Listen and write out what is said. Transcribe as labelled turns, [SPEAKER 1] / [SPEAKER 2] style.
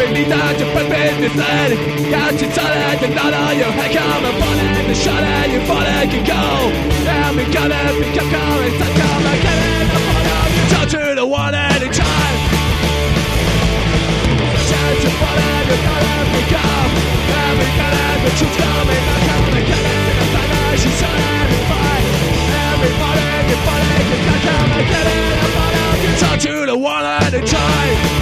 [SPEAKER 1] Lider til forbindelsen Kanskje tar det til nader Jo, her kommer bollen Det skjønner jo for det kan gå Ja, vi kan det, vi kan komme Så kommer kælden og bollen You talk to the one at a time Kanskje bollen, you kan det, vi kan Ja, vi kan det, vi kan komme Så kommer kælden og bollen She's so having fun Everybody, you can come and get it You talk to the one at a time